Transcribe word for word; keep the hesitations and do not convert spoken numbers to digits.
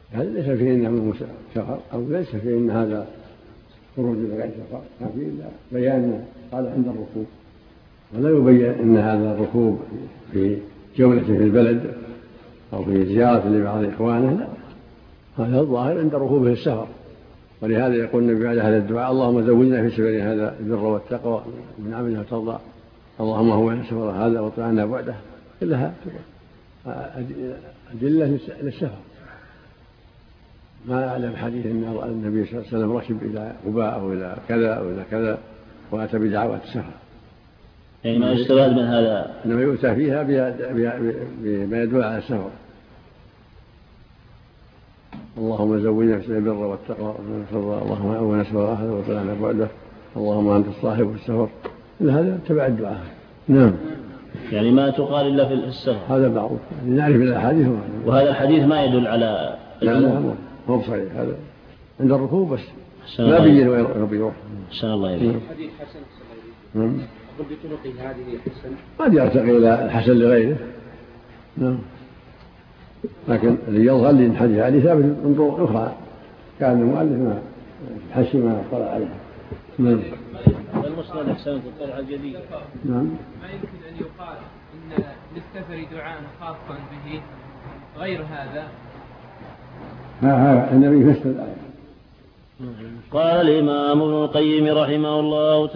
هل ليس فيهن سفر أو ليس فيهن هذا خروج لغير سفر، لكن إلا بيان قال عند الركوب، ولا يبين أن هذا الركوب في جولة في البلد أو في زيارة لبعض إخوانه، لا، هذا الظاهر عند ركوبه السفر. ولهذا يقول النبي عليه هذا الدعاء: اللهم زوجنا في سفر هذا البر والتقوى من عمله ترضى، اللهم هو سفر هذا وطعنا بعده، كلها أدلة للسفر. ما أعلم حديث أن النبي صلى الله عليه وسلم ركب إلى قباء أو إلى كذا أو إلى كذا وأتى بدعوات السفر. يعني ما يستفاد من هذا إنما يؤتى فيها بما يدل على السفر. اللهم زوجنا في البر والتقوى اللهم أولنا سفر هذا وطلعنا بعده، اللهم أنت الصاحب في السفر، إلا هذا تبع الدعاء. نعم. يعني ما تقال إلا في السفر، هذا معروف، يعني نعرف الأحاديث. وهذا الحديث ما يدل على العموم، هو بصحيح، هذا عند الركوب بس، لا بين ويروح. أحسن الله إليك. حديث حسن نعم. أقول بطرقه هذه حسن، قد يرتقي إلى الحسن لغيره. نعم. لكن الذي يظهر لي حديث علي ثابت من طرق أخرى كان المؤلف ما حشي ما طلع عليها. نعم. المسند أحسن الطلعة الجديدة. نعم. ما يمكن أن يقال إن للسفر دعاء خاصا به غير هذا. ها النبي فسر الآية. قال الإمام ابن القيم رحمه الله